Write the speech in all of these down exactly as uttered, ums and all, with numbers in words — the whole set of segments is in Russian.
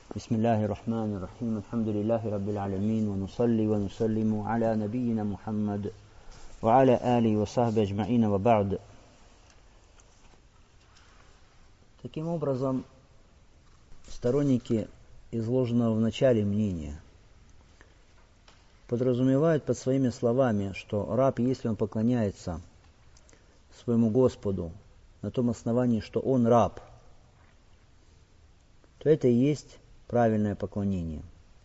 بسم الله الرحمن الرحيم الحمد لله رب العالمين ونصلي ونسلم على نبينا محمد وعلى آله وصحبه أجمعين وبعد. Таким образом, сторонники изложенного в начале мнения подразумевают под своими словами, что раб, если он поклоняется своему Господу на том основании, что он раб, то это и есть правильное поклонение.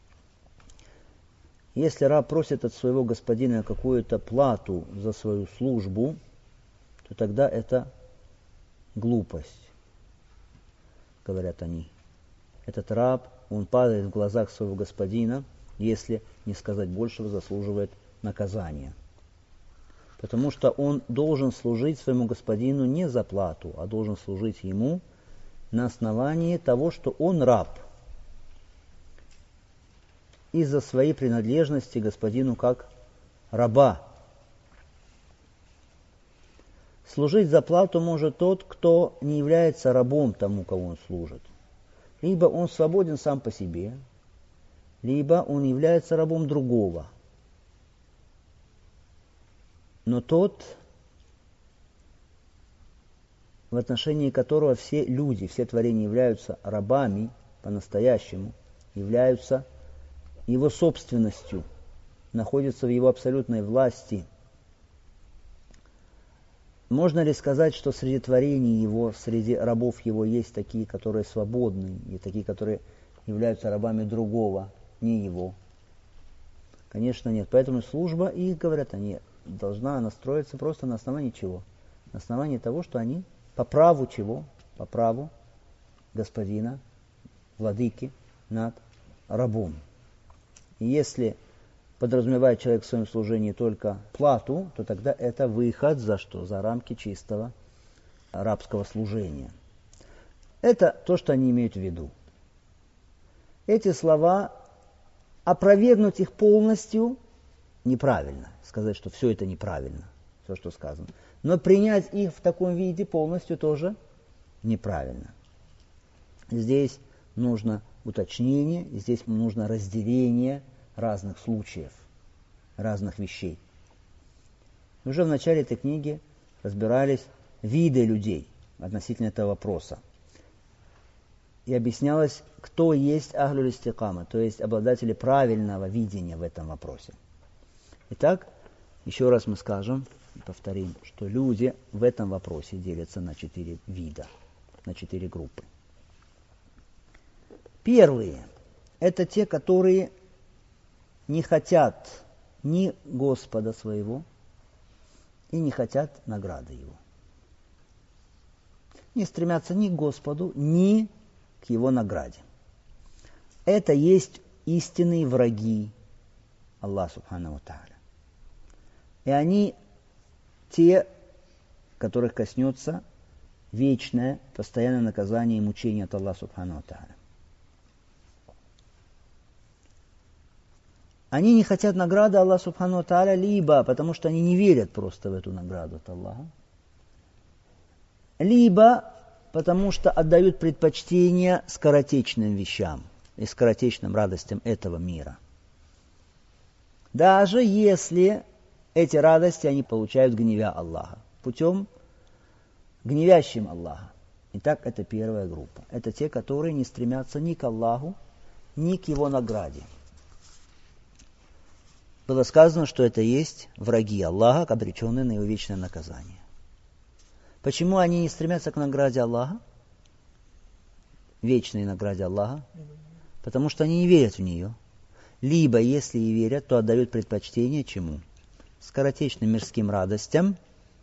Если раб просит от своего господина какую-то плату за свою службу, то тогда это глупость, говорят они. Этот раб, он падает в глазах своего господина, если, не сказать большего, заслуживает наказания. Потому что он должен служить своему господину не за плату, а должен служить ему на основании того, что он раб, из-за своей принадлежности господину как раба. Служить за плату может тот, кто не является рабом тому, кого он служит. Либо он свободен сам по себе, либо он является рабом другого. Но тот, в отношении которого все люди, все творения являются рабами по-настоящему, являются его собственностью, находятся в его абсолютной власти. Можно ли сказать, что среди творений его, среди рабов его есть такие, которые свободны, и такие, которые являются рабами другого, не его? Конечно, нет. Поэтому служба, и говорят они, должна настроиться просто на основании чего? На основании того, что они по праву чего? По праву господина, владыки над рабом. И если подразумевает человек в своем служении только плату, то тогда это выход за что? За рамки чистого рабского служения. Это то, что они имеют в виду. Эти слова, опровергнуть их полностью неправильно. Сказать, что все это неправильно, все, что сказано. Но принять их в таком виде полностью тоже неправильно. Здесь нужно уточнение, здесь нужно разделение разных случаев, разных вещей. Уже в начале этой книги разбирались виды людей относительно этого вопроса. И объяснялось, кто есть ахлюль истикама, то есть обладатели правильного видения в этом вопросе. Итак, еще раз мы скажем, повторим, что люди в этом вопросе делятся на четыре вида, на четыре группы. Первые – это те, которые не хотят ни Господа своего и не хотят награды Его. Не стремятся ни к Господу, ни к Его награде. Это есть истинные враги Аллаха Субханаху Тааля. И они те, которых коснется вечное, постоянное наказание и мучение от Аллаха Субханаху Тааля. Они не хотят награды Аллаха Субханаху Тааля либо потому, что они не верят просто в эту награду от Аллаха, либо потому, что отдают предпочтение скоротечным вещам и скоротечным радостям этого мира. Даже если эти радости они получают гневя Аллаха, путем гневящим Аллаха. Итак, это первая группа. Это те, которые не стремятся ни к Аллаху, ни к Его награде. Было сказано, что это есть враги Аллаха, обреченные на Его вечное наказание. Почему они не стремятся к награде Аллаха? Вечной награде Аллаха? Потому что они не верят в нее. Либо, если и верят, то отдают предпочтение чему? Скоротечным мирским радостям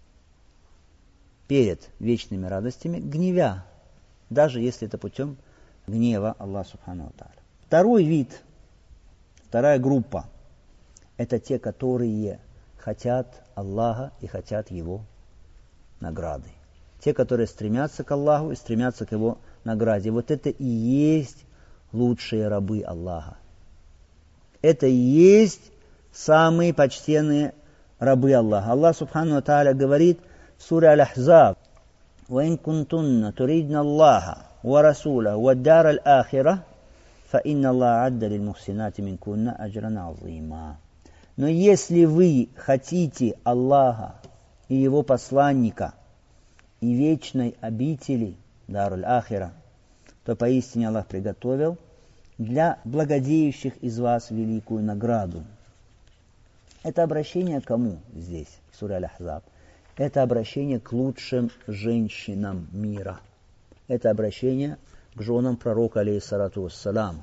перед вечными радостями, гневя, даже если это путем гнева Аллаха Субханаху Тааля. Второй вид, вторая группа, это те, которые хотят Аллаха и хотят Его награды. Те, которые стремятся к Аллаху и стремятся к Его награде. Вот это и есть лучшие рабы Аллаха. Это и есть самые почтенные рабы Аллаха. Аллах Субханаху Тааля говорит в суре Аль-Ахзаб: «Ва ин кунтунна туридна Аллаха ва расуля ва дар аль-ахира فَإِنَّ اللَّهَ عَدَّ لِلْمُحْسِنَاتِ مِنْكُنَّ أَجْرًا عَظِيمًا. Но если вы хотите Аллаха и Его посланника и вечной обители, даруль ахира, то поистине Аллах приготовил для благодеющих из вас великую награду. Это обращение к кому здесь, в суре Аль-Ахзаб? Это обращение к лучшим женщинам мира. Это обращение к женам пророка, алейхиссалату вассалам.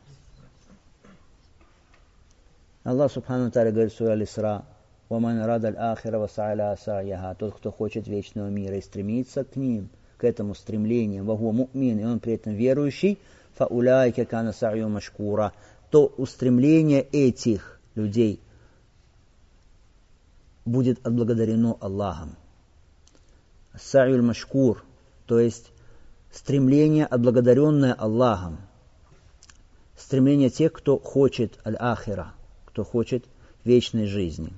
Аллах субхану ва тааля говорит в суре Аль-Исра: «Ваман рада аль-ахира васа'ля сa'яха». Тот, кто хочет вечного мира и стремится к ним, к этому стремлению, вахуа му'мин, и он при этом верующий, фауляйка кана сa'ю машкура, то устремление этих людей будет отблагодарено Аллахом. Сa'юль машкур, то есть стремление, отблагодаренное Аллахом. Стремление тех, кто хочет аль-ахира, кто хочет вечной жизни.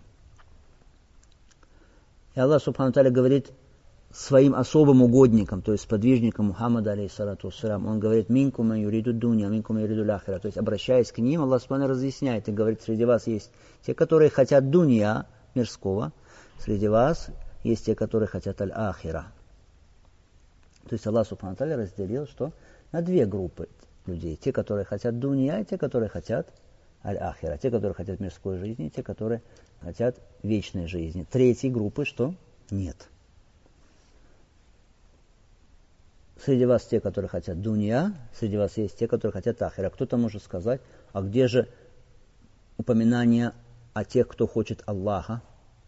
И Аллах субхану ва тааля говорит своим особым угодникам, то есть подвижникам Мухаммада, алейхиссалату вассалам, он говорит: «Минкум ман юриду дунья, минкум ман юриду аль-ахира». То есть, обращаясь к ним, Аллах субхану ва тааля разъясняет и говорит: среди вас есть те, которые хотят дунья, мирского, среди вас есть те, которые хотят аль-ахира. То есть Аллах субхану ва тааля разделил, что на две группы людей. Те, которые хотят дунья, и те, которые хотят аль-ахира. Те, которые хотят мирской жизни, и те, которые хотят вечной жизни. Третьей группы что? Нет. Среди вас те, которые хотят дунья, среди вас есть те, которые хотят ахира. Кто-то может сказать: а где же упоминание о тех, кто хочет Аллаха?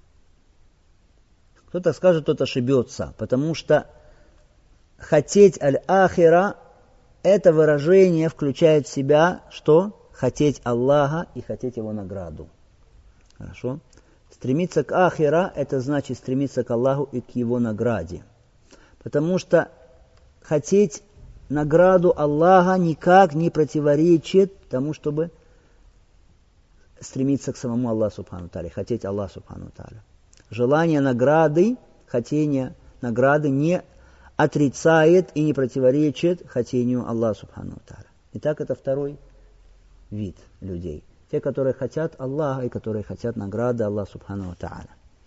Кто-то скажет, тот ошибется, потому что хотеть аль-ахира, это выражение включает в себя что? Хотеть Аллаха и хотеть Его награду. Хорошо? Стремиться к ахира, это значит стремиться к Аллаху и к Его награде. Потому что хотеть награду Аллаха никак не противоречит тому, чтобы стремиться к самому Аллаху субхану ва тааля, хотеть Аллаха субхану ва тааля. Желание награды, хотение награды не отрицает и не противоречит хотению Аллаха субхану ва тааля. Итак, это второй вид людей. Те, которые хотят Аллаха и которые хотят награды Аллаха субхану ва тааля.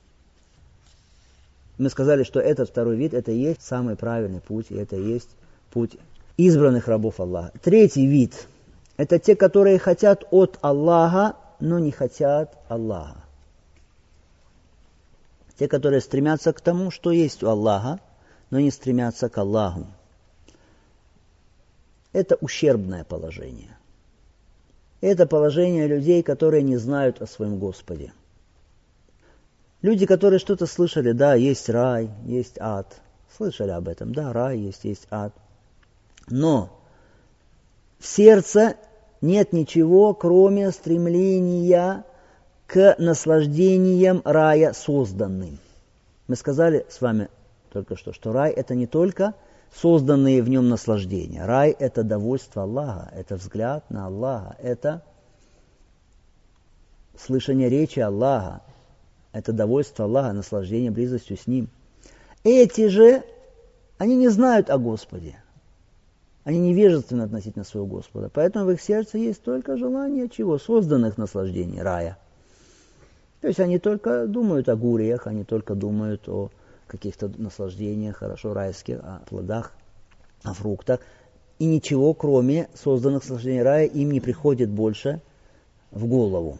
Мы сказали, что этот второй вид, это и есть самый правильный путь, и это и есть путь избранных рабов Аллаха. Третий вид, это те, которые хотят от Аллаха, но не хотят Аллаха. Те, которые стремятся к тому, что есть у Аллаха, но не стремятся к Аллаху. Это ущербное положение. Это положение людей, которые не знают о своем Господе. Люди, которые что-то слышали: да, есть рай, есть ад. Слышали об этом: да, рай есть, есть ад. Но в сердце нет ничего, кроме стремления к наслаждениям рая созданным. Мы сказали с вами только что, что рай – это не только созданные в нем наслаждения. Рай – это довольство Аллаха, это взгляд на Аллаха, это слышание речи Аллаха, это довольство Аллаха, наслаждение близостью с Ним. Эти же, они не знают о Господе. Они невежественны относительно своего Господа. Поэтому в их сердце есть только желание чего? Созданных наслаждений, рая. То есть они только думают о гуриях, они только думают о каких-то наслаждениях, хорошо, райских, о плодах, о фруктах. И ничего, кроме созданных наслаждений рая, им не приходит больше в голову.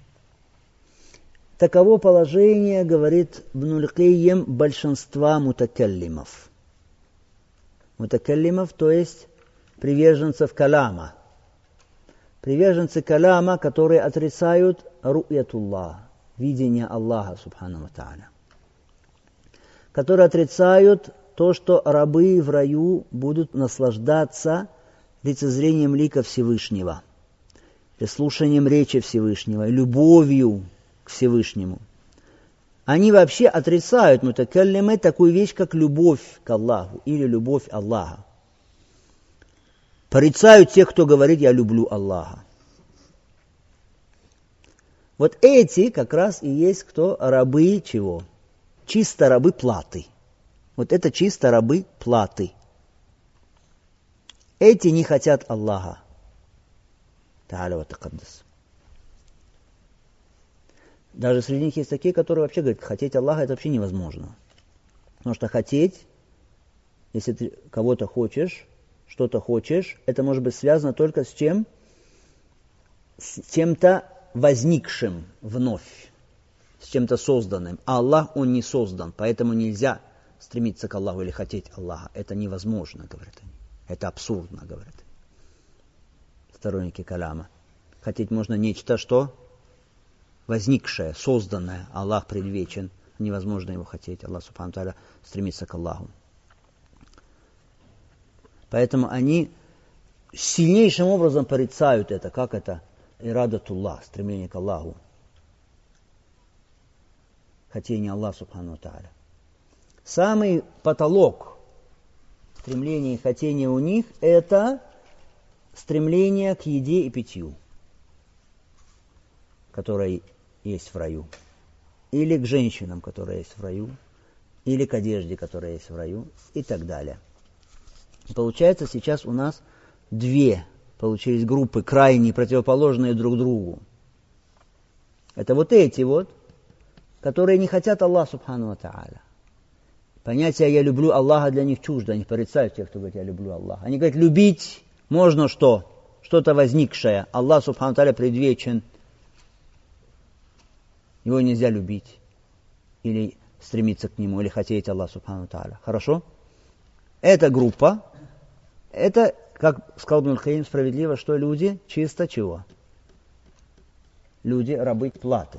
Таково положение, говорит Ибн аль-Каййим, большинства мутакаллимов. Мутакаллимов, то есть приверженцев каляма. Приверженцы каляма, которые отрицают ру'ятуллах, видение Аллаха субхану ва тааля. Которые отрицают то, что рабы в раю будут наслаждаться лицезрением лика Всевышнего, и слушанием речи Всевышнего, и любовью к Всевышнему. Они вообще отрицают мутакаллимы такую вещь, как любовь к Аллаху или любовь Аллаха. Порицают тех, кто говорит: я люблю Аллаха. Вот эти как раз и есть кто? Рабы чего? Чисто рабы платы. Вот это чисто рабы платы. Эти не хотят Аллаха. Та'аля ва такаддас. Даже среди них есть такие, которые вообще говорят, хотеть Аллаха это вообще невозможно. Потому что хотеть, если ты кого-то хочешь, что-то хочешь, это может быть связано только с чем? С чем-то возникшим вновь, с чем-то созданным. А Аллах, Он не создан, поэтому нельзя стремиться к Аллаху или хотеть Аллаха. Это невозможно, говорят они. Это абсурдно, говорят сторонники каляма. Хотеть можно нечто, что возникшее, созданное. Аллах предвечен. Невозможно его хотеть. Аллах субхану тааля стремится к Аллаху. Поэтому они сильнейшим образом порицают это. Как это? Ирадатуллах, стремление к Аллаху. Хотение Аллаха субхану тааля. Самый потолок стремления и хотения у них это стремление к еде и питью, которое есть в раю. Или к женщинам, которые есть в раю. Или к одежде, которая есть в раю. И так далее. Получается, сейчас у нас две получились группы, крайне противоположные друг другу. Это вот эти вот, которые не хотят Аллаха субхану ва тааля. Понятие «я люблю Аллаха» для них чуждо. Они порицают тех, кто говорит «я люблю Аллаха». Они говорят, любить можно что? Что-то возникшее. Аллах субхану ва тааля предвечен. Его нельзя любить. Или стремиться к нему, или хотеть Аллаха субхану ва тааля. Хорошо? Эта группа, это, как сказал Ибн аль-Каим справедливо, что люди чисто чего? Люди рабы платы.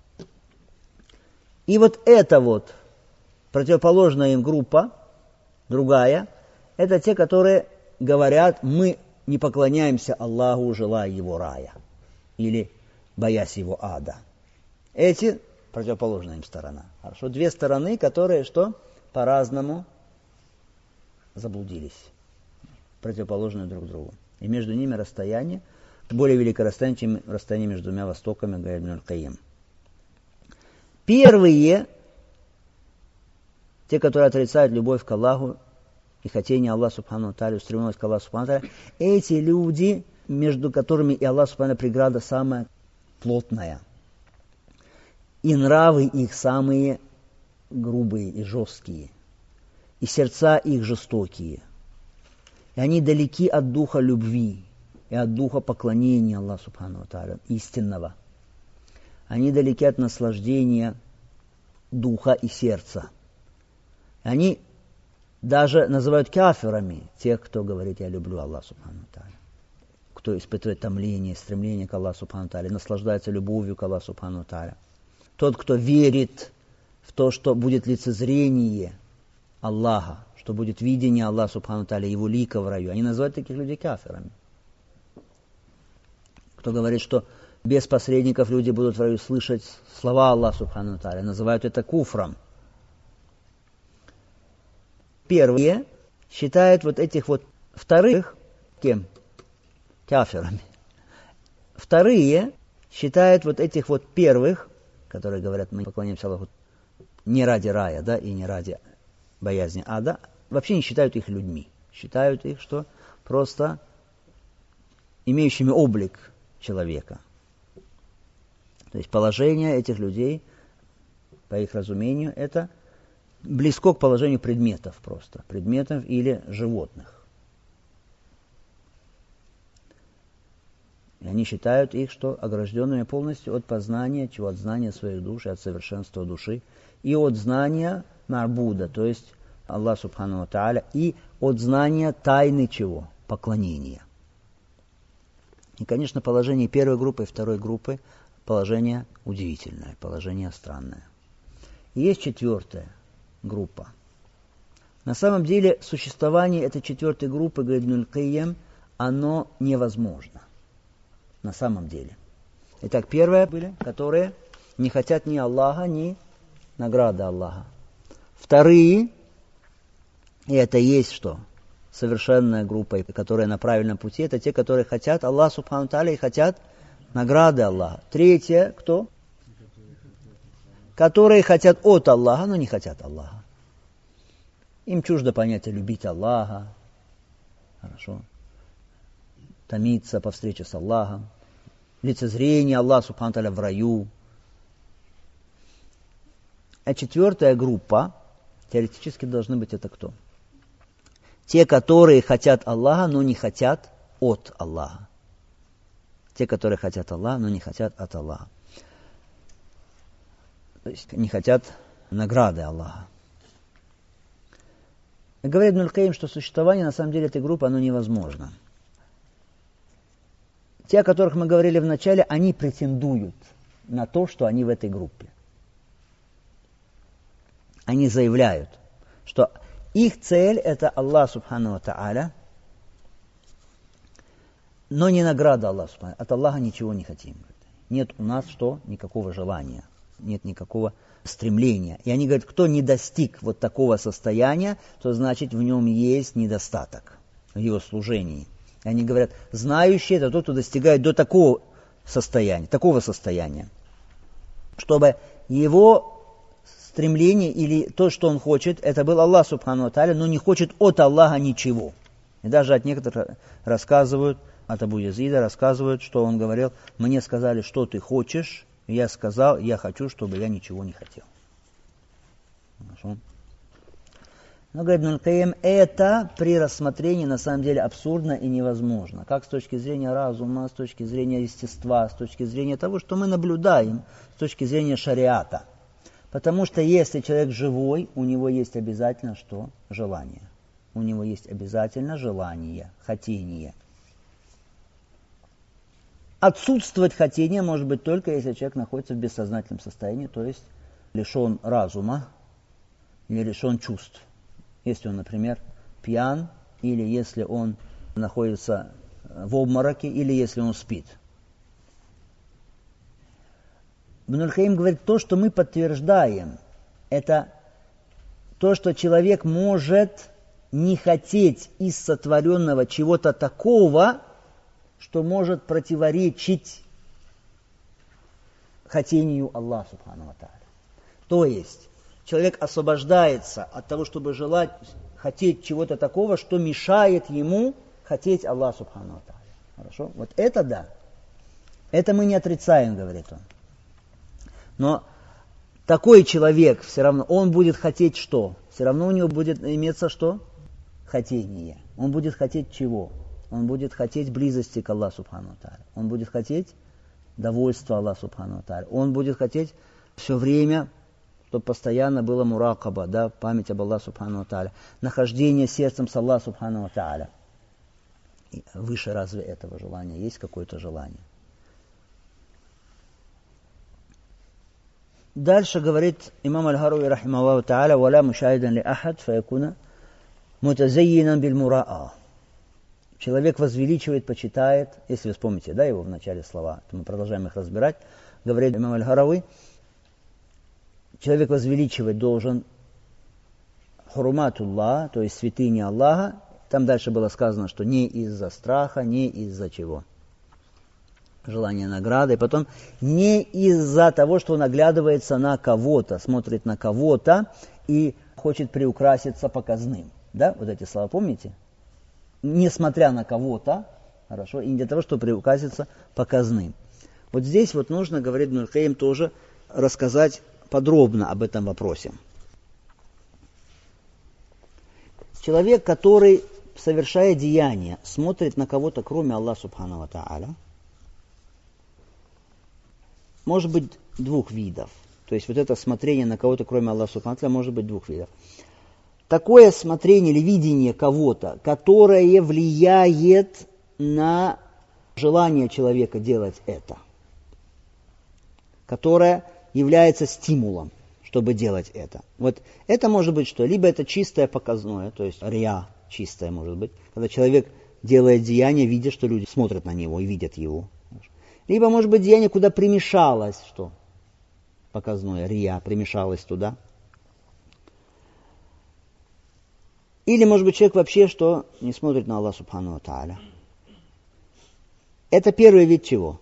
И вот эта вот противоположная им группа, другая, это те, которые говорят, мы не поклоняемся Аллаху, желая Его рая. Или боясь Его ада. Эти противоположная им сторона. Хорошо? Две стороны, которые что? По-разному заблудились. Противоположные друг другу. И между ними расстояние, более великое расстояние, чем расстояние между двумя востоками, говорит Ибн аль-Каим. Первые, те, которые отрицают любовь к Аллаху и хотение Аллаха субхану ва тааля, устремленность к Аллаху субхану ва тааля, эти люди, между которыми и Аллах субхану ва тааля преграда самая плотная. И нравы их самые грубые и жесткие. И сердца их жестокие. И они далеки от духа любви и от духа поклонения Аллаху субхану ва тааля, истинного. Они далеки от наслаждения духа и сердца. Они даже называют кафирами тех, кто говорит, я люблю Аллаха субхану ва тааля. Кто испытывает томление, стремление к Аллаху субхану ва тааля, наслаждается любовью к Аллаху субхану ва тааля. Тот, кто верит в то, что будет лицезрение Аллаха, что будет видение Аллаха субхану ва тааля, его лика в раю. Они называют таких людей кафирами. Кто говорит, что без посредников люди будут в раю слышать слова Аллаха субхану ва тааля, называют это куфром. Первые считают вот этих вот вторых кем? Кафирами. Вторые считают вот этих вот первых, которые говорят, мы поклоняемся Аллаху не ради рая, да, и не ради боязни ада, вообще не считают их людьми. Считают их, что просто имеющими облик человека. То есть положение этих людей, по их разумению, это близко к положению предметов просто. Предметов или животных. И они считают их, что огражденными полностью от познания, чего от знания своих душ, от совершенства души, и от знания Ма'буда, то есть Аллах субхану ва тааля, и от знания тайны чего? Поклонения. И, конечно, положение первой группы и второй группы положение удивительное, положение странное. И есть четвертая группа. На самом деле существование этой четвертой группы, говорит Ибн аль-Каим, оно невозможно. На самом деле. Итак, первые были, которые не хотят ни Аллаха, ни награды Аллаха. Вторые, и это есть что? Совершенная группа, которая на правильном пути, это те, которые хотят Аллаха субхану ва тааля и хотят награды Аллаха. Третье, кто? Которые хотят от Аллаха, но не хотят Аллаха. Им чуждо понятие любить Аллаха. Хорошо. томиться по встрече с Аллахом, лицезрение Аллаха Субхану ва Тааля в раю. А четвертая группа, теоретически должны быть это кто? Те, которые хотят Аллаха, но не хотят от Аллаха. Те, которые хотят Аллаха, но не хотят от Аллаха. То есть не хотят награды Аллаха. И говорит Ибн аль-Каим, что существование на самом деле этой группы, оно невозможно. Те, о которых мы говорили в начале, они претендуют на то, что они в этой группе. Они заявляют, что их цель это Аллах Субхану ва Тааля, но не награда Аллаха Субхану. От Аллаха ничего не хотим. Нет у нас что? Никакого желания. Нет никакого стремления. И они говорят, кто не достиг вот такого состояния, то значит в нем есть недостаток в его служении. И они говорят, знающий это тот, кто достигает до такого состояния, такого состояния, чтобы его стремление или то, что он хочет, это был Аллах Субхану ва Тааля, но не хочет от Аллаха ничего. И даже от некоторых рассказывают, от Абу Язида рассказывают, что он говорил, мне сказали, что ты хочешь, и я сказал, я хочу, чтобы я ничего не хотел. Хорошо. Но, говорит Ибн аль-Каим, это при рассмотрении на самом деле абсурдно и невозможно. Как с точки зрения разума, с точки зрения естества, с точки зрения того, что мы наблюдаем, с точки зрения шариата. Потому что если человек живой, у него есть обязательно что? Желание. У него есть обязательно желание, хотение. Отсутствовать хотение может быть только, если человек находится в бессознательном состоянии, то есть лишен разума или лишен чувств. Если он, например, пьян, или если он находится в обмороке, или если он спит. Ибн аль-Каим говорит, то, что мы подтверждаем, это то, что человек может не хотеть из сотворенного чего-то такого, что может противоречить хотению Аллаха Субхану ва Тааля. То есть, человек освобождается от того, чтобы желать, хотеть чего-то такого, что мешает ему хотеть Аллаха Субхану ва Тааля. Хорошо? Вот это да. Это мы не отрицаем, говорит он. Но такой человек все равно, он будет хотеть что? Все равно у него будет иметься что? Хотение. Он будет хотеть чего? Он будет хотеть близости к Аллаху Субхану ва Тааля. Он будет хотеть довольства Аллаха Субхану ва Тааля. Он будет хотеть все время, чтобы постоянно было муракаба, да, память об Аллахе Субхану ва Тааля. Нахождение сердцем с Аллахом Субхану ва Тааля. И выше разве этого желания? Есть какое-то желание? Дальше говорит имам Аль-Харуи рахимахуллаху тааля: «Валя мушаидан ли ахад фаякуна мутазаййинан биль мураа». Человек возвеличивает, почитает, если вы вспомните, да, его в начале слова, то мы продолжаем их разбирать, говорит имам Аль-Харуи, человек возвеличивать должен хуруматуллах, то есть святыни Аллаха. Там дальше было сказано, что не из-за страха, не из-за чего? Желание награды. И потом не из-за того, что он оглядывается на кого-то, смотрит на кого-то и хочет приукраситься показным. Да, вот эти слова помните? Несмотря на кого-то, хорошо, и не для того, чтобы приукраситься показным. Вот здесь вот нужно, говорит Ибн аль-Каим, тоже рассказать подробно об этом вопросе. Человек, который, совершая деяние, смотрит на кого-то, кроме Аллаха Субхану ва Тааля, может быть двух видов. То есть вот это смотрение на кого-то, кроме Аллаха Субхану ва Тааля, может быть двух видов. Такое смотрение или видение кого-то, которое влияет на желание человека делать это, которое является стимулом, чтобы делать это. Вот это может быть что? Либо это чистое показное, то есть рия чистое может быть, когда человек делает деяние, видя, что люди смотрят на него и видят его. Либо может быть деяние, куда примешалось что? Показное, рия, примешалось туда. Или, может быть, человек вообще что? Не смотрит на Аллаха Субхану ва Тааля. Это первый вид чего?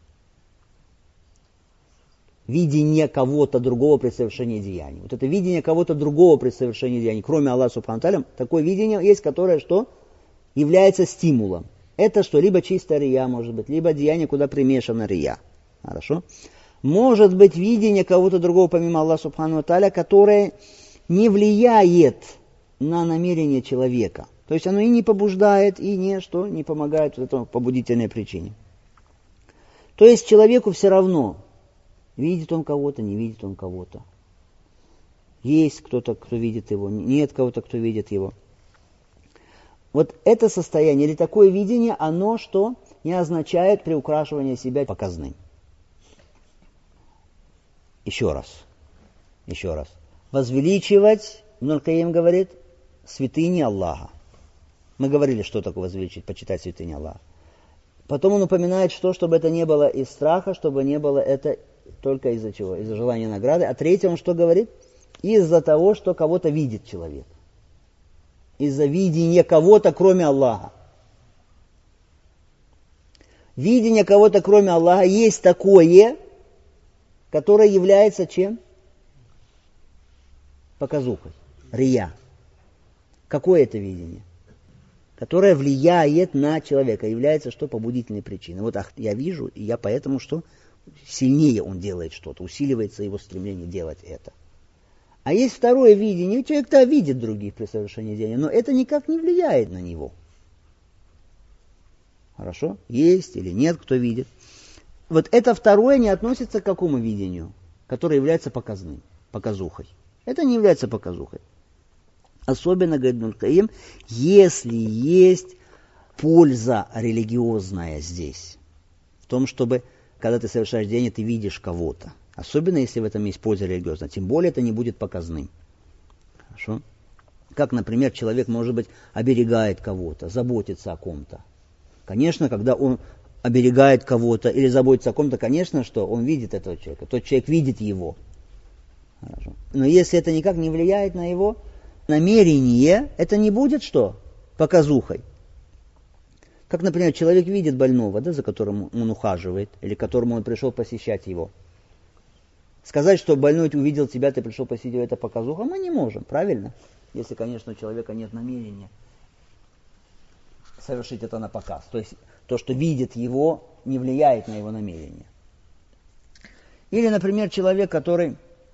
Видение кого-то другого при совершении деяний. Вот это видение кого-то другого при совершении деяний, кроме Аллаха Субхану ва Тааля, такое видение есть, которое что? Является стимулом. Это что? Либо чистая рия, может быть, либо деяние, куда примешана рия. Хорошо? Может быть видение кого-то другого, помимо Аллаха Субхану ва Тааля, которое не влияет на намерение человека. То есть оно и не побуждает, и не, что, не помогает вот этому побудительной причине. То есть человеку все равно, видит он кого-то, не видит он кого-то. Есть кто-то, кто видит его, нет кого-то, кто видит его. Вот это состояние или такое видение, оно что? Не означает приукрашивание себя показным. Еще раз. Еще раз. Возвеличивать, Ибн аль-Кайим говорит, святыни Аллаха. Мы говорили, что такое возвеличить, почитать святыни Аллаха. Потом он упоминает, что, чтобы это не было из страха, чтобы не было это только из-за чего? Из-за желания награды. А третье он что говорит? Из-за того, что кого-то видит человек. Из-за видения кого-то, кроме Аллаха. Видение кого-то, кроме Аллаха, есть такое, которое является чем? Показухой. Рия. Какое это видение? Которое влияет на человека, является что? Побудительной причиной. Вот ах, я вижу, и я поэтому что? Сильнее он делает что-то, усиливается его стремление делать это. А есть второе видение, человек-то видит других при совершении деяния, но это никак не влияет на него. Хорошо? Есть или нет, кто видит. Вот это второе не относится к какому видению, которое является показным, показухой. Это не является показухой. Особенно, говорит Ибн аль-Кайим, если есть польза религиозная здесь, в том, чтобы, когда ты совершаешь деяние, ты видишь кого-то. Особенно, если в этом есть польза религиозная. Тем более, это не будет показным. Хорошо? Как, например, человек, может быть, оберегает кого-то, заботится о ком-то. Конечно, когда он оберегает кого-то или заботится о ком-то, конечно, что он видит этого человека. Тот человек видит его. Хорошо? Но если это никак не влияет на его намерение, это не будет что? Показухой. Как, например, человек видит больного, да, за которым он ухаживает, или к которому он пришел посещать его. Сказать, что больной увидел тебя, ты пришел посетить его, это показуха, мы не можем, правильно? Если, конечно, у человека нет намерения совершить это на показ. То есть то, что видит его, не влияет на его намерение. Или, например, человек, который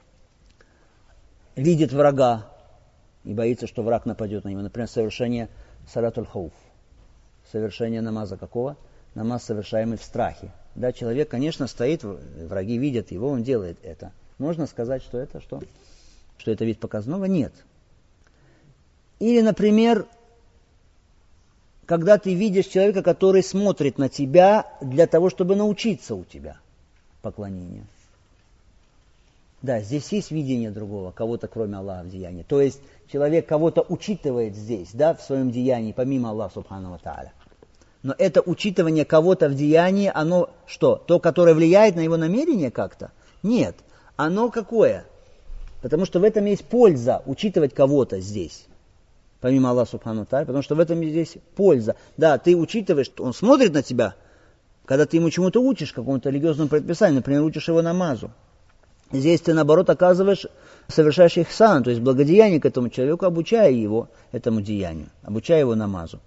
видит врага и боится, что враг нападет на него. Например, совершение салатуль хауф. Совершение намаза какого? Намаз, совершаемый в страхе. Да, человек, конечно, стоит, враги видят его, он делает это. Можно сказать, что это что? Что это вид показного? Нет. Или, например, когда ты видишь человека, который смотрит на тебя для того, чтобы научиться у тебя поклонению. Да, здесь есть видение другого, кого-то кроме Аллаха в деянии. То есть человек кого-то учитывает здесь, да, в своем деянии, помимо Аллаха Субхану ва Тааля. Но это учитывание кого-то в деянии, оно что? То, которое влияет на его намерение как-то? Нет. Оно какое? Потому что в этом есть польза, учитывать кого-то здесь. Помимо Аллаха Субхану ва Тааля, потому что в этом здесь польза. Да, ты учитываешь, он смотрит на тебя, когда ты ему чему-то учишь, какому-то религиозному предписанию, например, учишь его намазу. Здесь ты, наоборот, оказываешь, совершаешь ихсан, то есть благодеяние к этому человеку, обучая его этому деянию, обучая его намазу.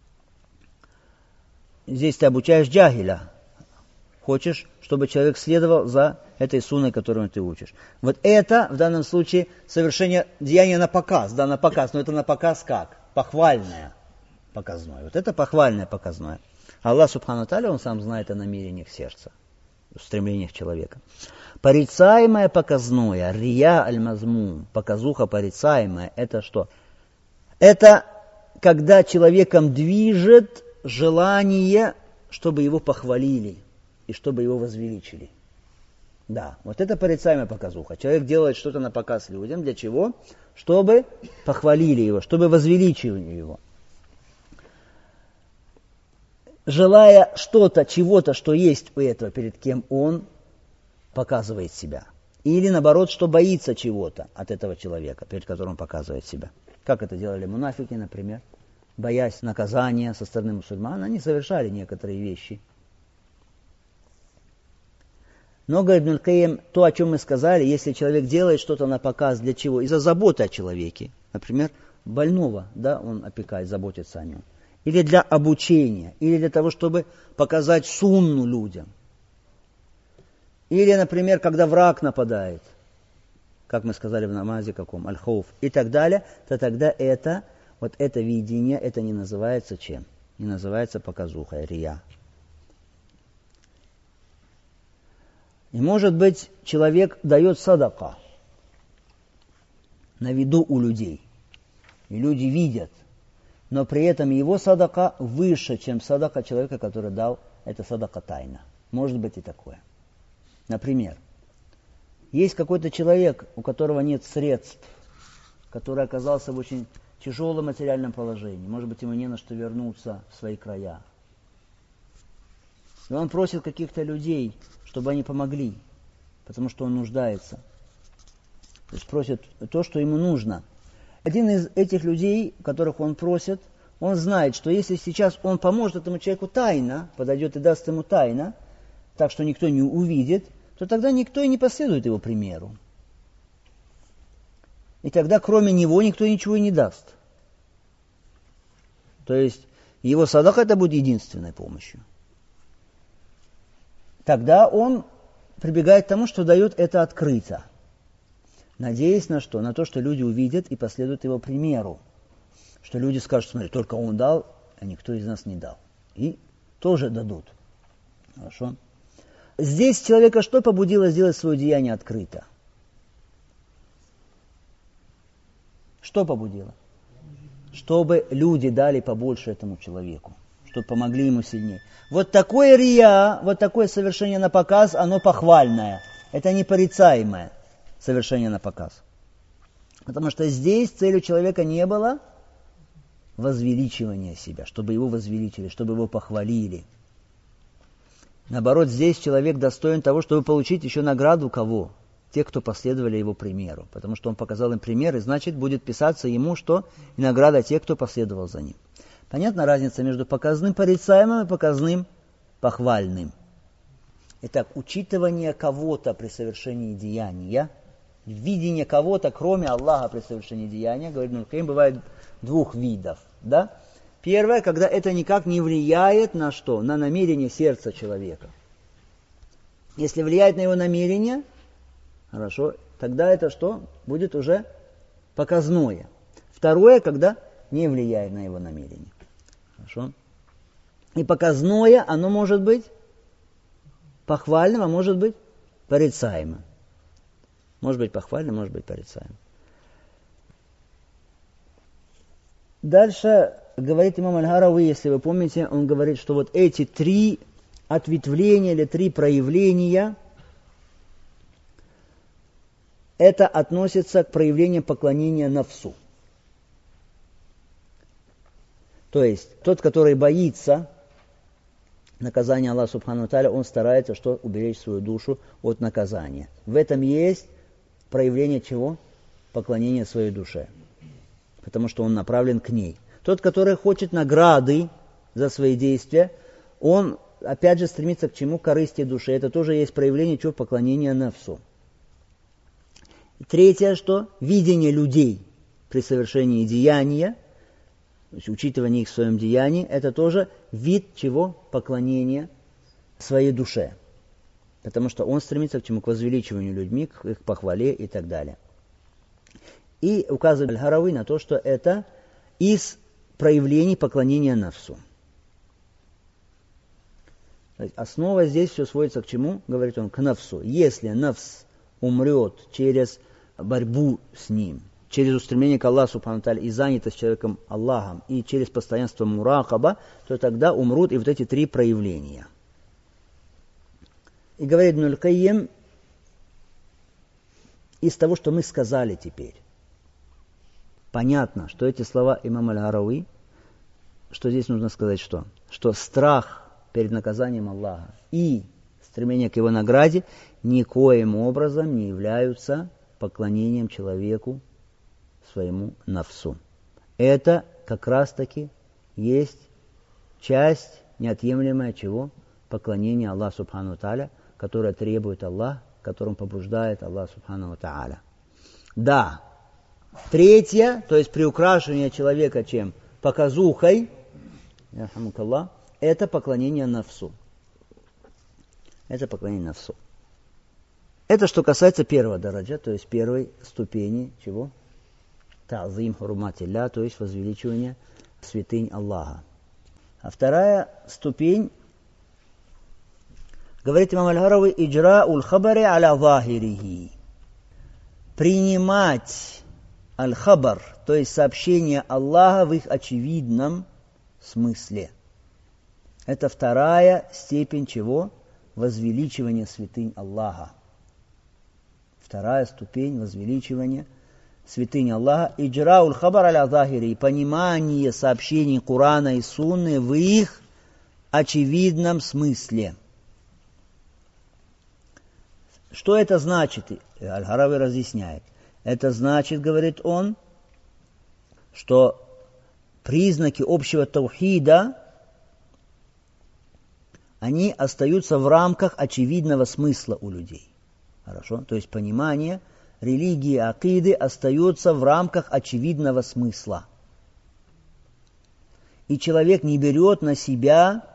Здесь ты обучаешь джахиля. Хочешь, чтобы человек следовал за этой сунной, которую ты учишь. Вот это, в данном случае, совершение деяния на показ, да, на показ, но это на показ как? Похвальное показное. Вот это похвальное показное. Аллах Субхану ва Тааля, он сам знает о намерениях сердца, устремлениях человека. Порицаемое показное, рия аль-мазмум, показуха порицаемая, это что? Это когда человеком движет желание, чтобы его похвалили и чтобы его возвеличили. Да, вот это порицаемая показуха. Человек делает что-то на показ людям. Для чего? Чтобы похвалили его, чтобы возвеличили его. Желая что-то, чего-то, что есть у этого, перед кем он показывает себя. Или наоборот, что боится чего-то от этого человека, перед которым он показывает себя. Как это делали мунафики, например. Боясь наказания со стороны мусульман, они совершали некоторые вещи. Но, говорит Ибн аль-Кайим, то, о чем мы сказали, если человек делает что-то на показ, для чего? Из-за заботы о человеке. Например, больного, да, он опекает, заботится о нем. или для обучения, или для того, чтобы показать сунну людям. Или, например, когда враг нападает, как мы сказали в намазе каком, аль-хауф, и так далее, то тогда это, вот это видение, это не называется чем? Не называется показухой, рия. И может быть, человек дает садака на виду у людей. И люди видят, но при этом его садака выше, чем садака человека, который дал это садака тайна. Может быть и такое. Например, есть какой-то человек, у которого нет средств, который оказался в очень тяжелом материальном положении. Может быть, ему не на что вернуться в свои края. И он просит каких-то людей, чтобы они помогли, потому что он нуждается. То есть просит то, что ему нужно. Один из этих людей, которых он просит, он знает, что если сейчас он поможет этому человеку тайно, подойдет и даст ему тайно, так что никто не увидит, то тогда никто и не последует его примеру. И тогда кроме него никто ничего и не даст. То есть его садака это будет единственной помощью. Тогда он прибегает к тому, что дает это открыто. Надеясь на что? На то, что люди увидят и последуют его примеру. Что люди скажут, смотри, только он дал, а никто из нас не дал. И тоже дадут. Хорошо? Здесь человека что побудило сделать свое деяние открыто? Что побудило? Чтобы люди дали побольше этому человеку. Чтобы помогли ему сильнее. Вот такое рия, вот такое совершение на показ, оно похвальное. Это непорицаемое совершение на показ. Потому что здесь целью человека не было возвеличивания себя, чтобы его возвеличили, чтобы его похвалили. Наоборот, здесь человек достоин того, чтобы получить еще награду кого? Тех, кто последовали его примеру. Потому что он показал им пример, и значит будет писаться ему, что и награда тех, кто последовал за ним. Понятна разница между показным порицаемым и показным похвальным? Итак, учитывание кого-то при совершении деяния, видение кого-то, кроме Аллаха при совершении деяния, говорит Ибн аль-Каим, бывает двух видов. Да? Первое, когда это никак не влияет на что? На намерение сердца человека. Если влияет на его намерение, хорошо, тогда это что? Будет уже показное. Второе, когда не влияет на его намерение. Хорошо? И показное, оно может быть похвальным, а может быть порицаемым. Может быть похвальным, может быть порицаемым. Дальше говорит имам Аль-Харави, если вы помните, он говорит, что вот эти три ответвления или три проявления, это относится к проявлению поклонения нафсу. То есть тот, который боится наказания Аллаха Субхану ва Тааля, он старается что? Уберечь свою душу от наказания. В этом есть проявление чего? Поклонения своей душе. Потому что он направлен к ней. Тот, который хочет награды за свои действия, он опять же стремится к чему? К корысти души. Это тоже есть проявление чего? Поклонения нафсу. Третье, что? Видение людей при совершении деяния, то есть учитывание их в своем деянии, это тоже вид чего? Поклонения своей душе. Потому что он стремится к чему? К возвеличиванию людьми, к их похвале и так далее. И указывает Аль-Харави на то, что это из проявлений поклонения нафсу. Основа здесь все сводится к чему? Говорит он, к нафсу. Если нафс умрет через борьбу с ним, через устремление к Аллаху Субхану ва Тааля и занятость человеком Аллахом, и через постоянство муракаба, то тогда умрут и вот эти три проявления. И говорит Ибн аль-Кайим, из того, что мы сказали теперь, понятно, что эти слова имама Аль-Харави, что здесь нужно сказать что? Что страх перед наказанием Аллаха и стремление к его награде никоим образом не являются поклонением человеку своему нафсу. Это как раз-таки есть часть неотъемлемая чего? Поклонения Аллаху Субхану ва Тааля, которое требует Аллах, которым побуждает Аллах Субхану ва Тааля. Да, третье, то есть приукрашивание человека чем? Показухой, это поклонение нафсу. Это поклонение нафсу. Это что касается первого дараджа, то есть первой ступени чего? Та'зим хурматилля, то есть возвеличивание святынь Аллаха. А вторая ступень, говорит имам Аль-Харави, иджра уль-хабари аля захирихи. Принимать аль-хабар, то есть сообщение Аллаха в их очевидном смысле. Это вторая степень чего? Возвеличивания святынь Аллаха. Вторая ступень возвеличивания святынь Аллаха. Иджра уль-хабар аля захири. Понимание сообщений Корана и Сунны в их очевидном смысле. Что это значит? Аль-Харави разъясняет. Это значит, говорит он, что признаки общего таухида, они остаются в рамках очевидного смысла у людей. Хорошо? То есть понимание религии, акиды остается в рамках очевидного смысла. И человек не берет на себя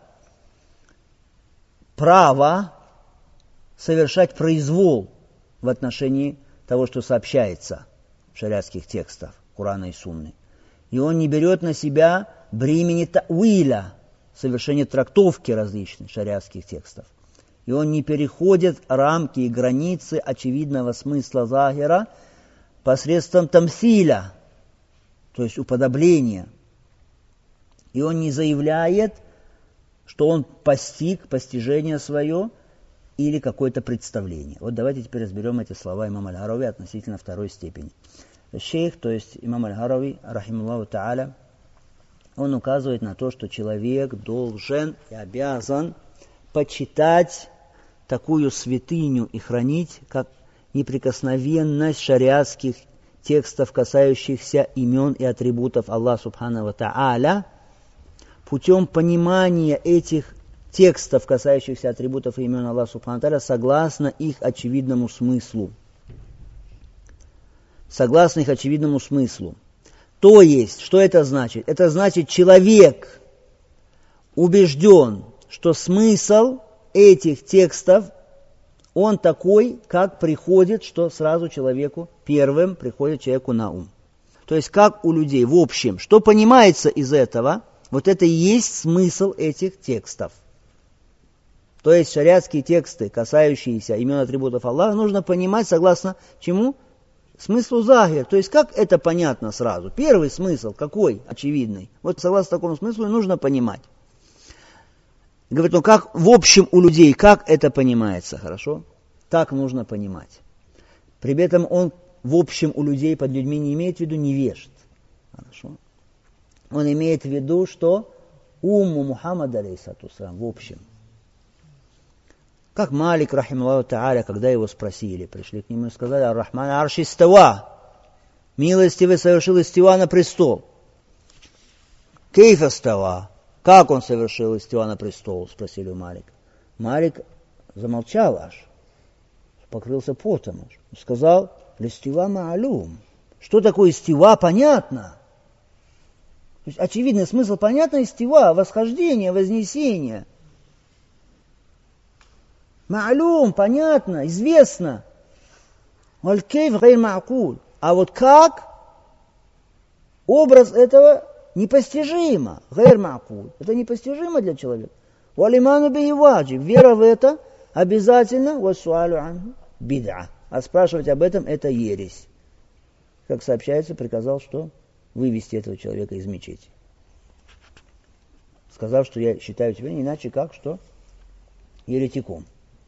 право совершать произвол в отношении того, что сообщается в шариатских текстах Корана и Сунны. И он не берет на себя бремени та'виля, совершения трактовки различных шариатских текстов. И он не переходит рамки и границы очевидного смысла захира посредством тамсиля, то есть уподобления. И он не заявляет, что он постиг постижение свое или какое-то представление. Вот давайте теперь разберем эти слова имама Аль-Харави относительно второй степени. Шейх, то есть имам Аль-Харави, рахималлаху та'аля, он указывает на то, что человек должен и обязан почитать такую святыню и хранить, как неприкосновенность шариатских текстов, касающихся имен и атрибутов Аллаха Субхану ва Та'аля, путем понимания этих текстов, касающихся атрибутов и имен Аллаха Субхану ва Та'аля, согласно их очевидному смыслу. Согласно их очевидному смыслу. То есть, что это значит? Это значит, человек убежден, что смысл этих текстов, он такой, как приходит, что сразу человеку, первым приходит человеку на ум. То есть, как у людей, в общем, что понимается из этого, вот это и есть смысл этих текстов. То есть, шариатские тексты, касающиеся имен атрибутов Аллаха, нужно понимать согласно чему? Смыслу захир. То есть, как это понятно сразу? Первый смысл какой? Очевидный. Вот согласно такому смыслу и нужно понимать. Говорит, ну как в общем у людей, как это понимается, хорошо? Так нужно понимать. При этом он в общем у людей под людьми не имеет в виду невежд. Хорошо? Он имеет в виду, что умму Мухаммада, алейхиссалату вассалям, в общем. Как Малик, рахималлаху та'аля, когда его спросили, пришли к нему и сказали, ар-Рахман арши става, милостивый совершил истива на престол. Кейфа става, как он совершил истива на престол, спросили у Малика. Малик замолчал аж, покрылся потом аж, сказал, листива ма'алюм. Что такое истива, понятно. То есть очевидный смысл понятно, истива, восхождение, вознесение. Ма'алюм, понятно, известно. Валь-кейф гайр ма'куль. А вот как? Образ этого непостижимо. Гайр ма'куль. Это непостижимо для человека. Валиману бихи ваджиб. Вера в это обязательно. Вассуалю анху бид'a. А спрашивать об этом это ересь. Как сообщается, приказал, что вывести этого человека из мечети. Сказав, что я считаю тебя не иначе как, что еретиком.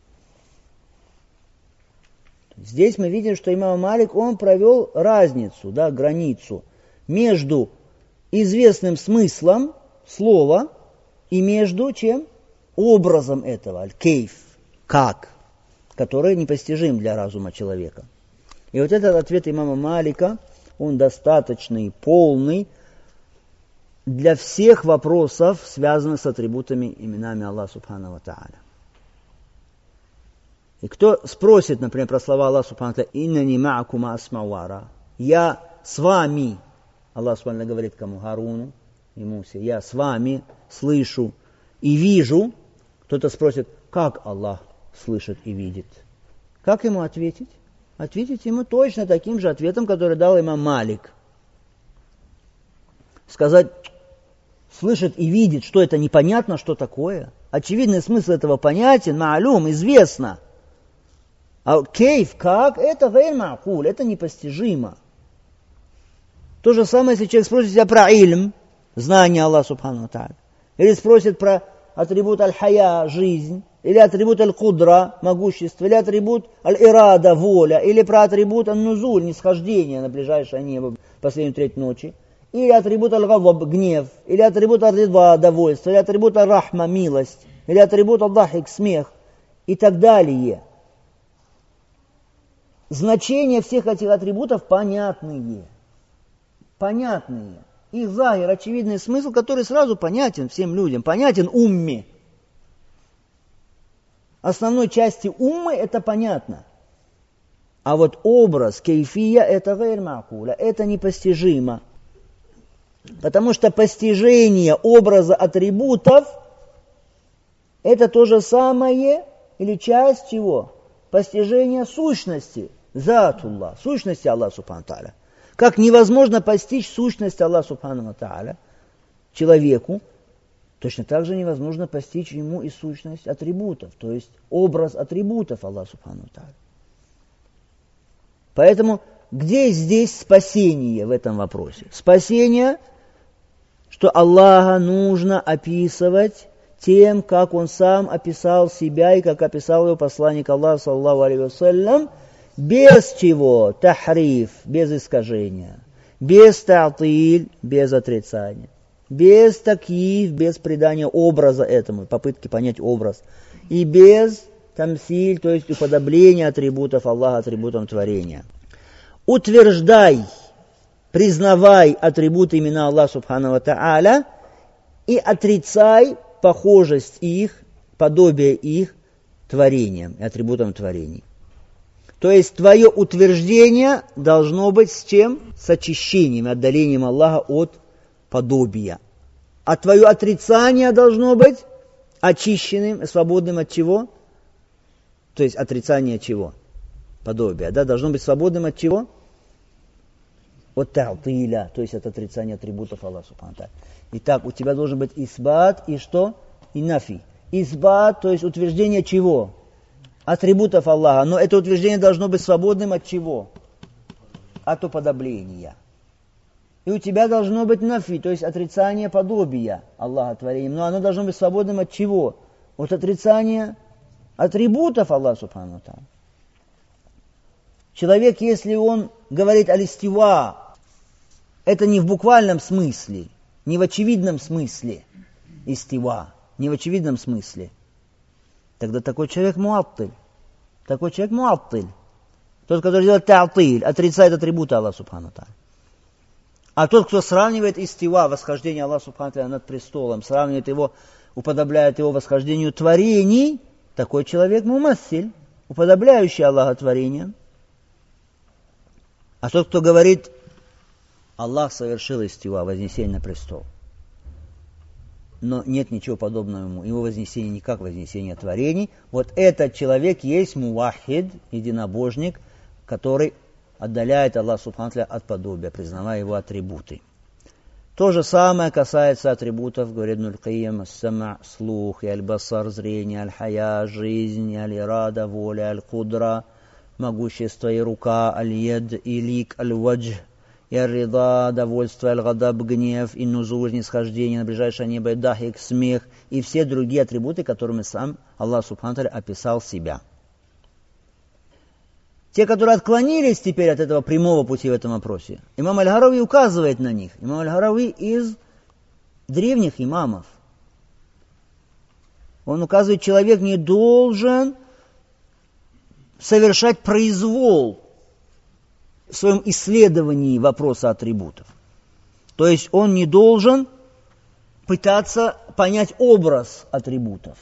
Здесь мы видим, что имам Малик, он провел разницу, да, границу между известным смыслом слова и между чем? Образом этого, аль-кейф, как, который непостижим для разума человека. И вот этот ответ имама Малика, он достаточный, полный для всех вопросов, связанных с атрибутами, именами Аллаха Субхану ва Та'аля. И кто спросит, например, про слова Аллаха Субхану ва Та'аля, «Иннани ма'акума асмау ва ара», «Я с вами», Аллах Субхану говорит кому? Харуну, ему все. Я с вами слышу и вижу. Кто-то спросит, как Аллах слышит и видит? Как ему ответить? Ответить ему точно таким же ответом, который дал имам Малик. Сказать, слышит и видит, что это непонятно, что такое. Очевидный смысл этого понятен, маалюм, известно. А кейф, как? Это гайр ма'куль, это непостижимо. То же самое, если человек спросит тебя про ильм, знание Аллаха субхану ва тааля, или спросит про атрибут аль-хая, жизнь, или атрибут аль-кудра, могущество, или атрибут аль-ирада, воля, или про атрибут аль-нузуль, нисхождение на ближайшее небо последнюю треть ночи, или атрибут аль-гадаб, гнев, или атрибут аль-ридва, довольство, или атрибут аль-рахма, милость, или атрибут аль-дахик, смех, и так далее. Значения всех этих атрибутов понятные. Понятные. Их захир, очевидный смысл, который сразу понятен всем людям, понятен умме. Основной части уммы это понятно. А вот образ, кейфия, это гайр ма'куля, это непостижимо. Потому что постижение образа атрибутов это то же самое, или часть чего? Постижение сущности, затуллах, сущности Аллаха субхану ва тааля. Как невозможно постичь сущность Аллаха субхану ва тааля человеку, точно так же невозможно постичь ему и сущность атрибутов, то есть образ атрибутов Аллаха субхану ва тааля. Поэтому где здесь спасение в этом вопросе? Спасение, что Аллаха нужно описывать тем, как Он сам описал себя и как описал его посланник Аллаха, саллаллаху алейхи вассалям, без чего? Тахриф, без искажения, без та'тиль, без отрицания, без такиф, без придания образа этому, попытки понять образ, и без тамсиль, то есть уподобления атрибутов Аллаха атрибутам творения. Утверждай, признавай атрибуты имена Аллаха субхану ва тааля и отрицай похожесть их, подобие их творениям и атрибутам творений. То есть твое утверждение должно быть с чем? С очищением, отдалением Аллаха от подобия. А твое отрицание должно быть очищенным, свободным от чего? То есть отрицание чего? Подобия. Да? Должно быть свободным от чего? От та'тиля, то есть от отрицания атрибутов Аллаха субхану ва тааля. Итак, у тебя должен быть исбат и что? И нафи. Исбат, то есть утверждение чего? Атрибутов Аллаха. Но это утверждение должно быть свободным от чего? От уподобления. И у тебя должно быть нафи, то есть отрицание подобия Аллаха творением. Но оно должно быть свободным от чего? От отрицания атрибутов Аллаха субхану ва тааля. Человек, если он говорит аль-истива, это не в буквальном смысле, не в очевидном смысле истива, не в очевидном смысле. Тогда такой человек муаттиль. Такой человек муаттиль. Тот, который делает та'тиль, отрицает атрибуты Аллаха субхану ва тааля. А тот, кто сравнивает истива, восхождение Аллаха субхану ва тааля над престолом, сравнивает его, уподобляет его восхождению творений, такой человек мумассиль, уподобляющий Аллаха творениям. А тот, кто говорит, Аллах совершил истива, вознесение на престол, но нет ничего подобного ему, его вознесение не как вознесение творений, вот этот человек есть мувахид, единобожник, который отдаляет Аллаха субхану ва тааля от подобия, признавая его атрибуты. То же самое касается атрибутов, говорит Ибн аль-Кайим, ас-сама', слух, и аль-басар, зрение, аль-хая, жизнь, аль-ирада, воля, аль-кудра, могущество и рука, аль-яд, и лик, аль-ваджх, и аль-рида, довольство, аль-гадаб, гнев, и нузуль, нисхождение на ближайшее небо, и дахик, смех, и все другие атрибуты, которыми сам Аллах субхану ва тааля описал себя. Те, которые отклонились теперь от этого прямого пути в этом вопросе, имам аль-Харави указывает на них. Имам аль-Харави из древних имамов. Он указывает, человек не должен совершать произвол в своем исследовании вопроса атрибутов. То есть он не должен пытаться понять образ атрибутов.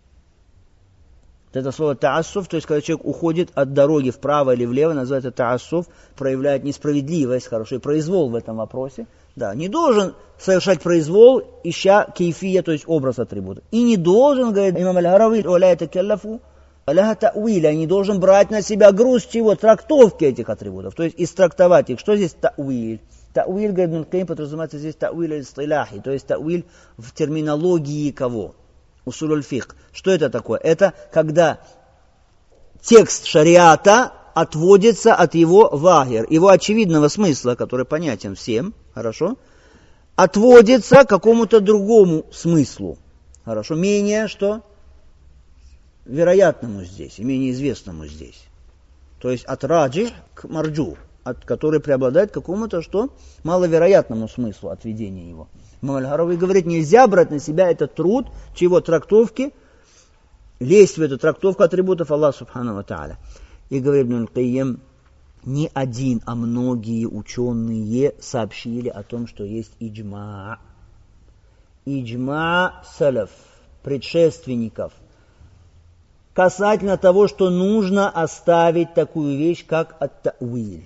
Это слово та'ассуф, то есть когда человек уходит от дороги вправо или влево, называется та'ассуф, проявляет несправедливость, хороший произвол в этом вопросе. Да, не должен совершать произвол, ища кейфия, то есть образ атрибута. И не должен, говорит имам Аль-Харави, «Оля это келлафу, аляха тауиля», не должен брать на себя груз чего? Трактовки этих атрибутов, то есть истрактовать их. Что здесь тауиль? Тауиль, говорит Ибн Кайим, подразумевается здесь тауиль аль-истилахи, то есть тауиль в терминологии кого? Усуль аль-фикх. Что это такое? Это когда текст шариата отводится от его вахир, его очевидного смысла, который понятен всем, хорошо, отводится к какому-то другому смыслу, хорошо, менее что? Вероятному здесь, и менее известному здесь. То есть от раджи к марджу, от который преобладает какому-то что? Маловероятному смыслу отведения его. Имам Аль-Харави говорит, нельзя брать на себя этот труд, чего трактовки, лезть в эту трактовку атрибутов Аллаха Субхану ва Тааля. И говорит Ибн Аль-Кайим, не один, а многие ученые сообщили о том, что есть иджма. Иджма салаф, предшественников, касательно того, что нужно оставить такую вещь, как ат-тауиль.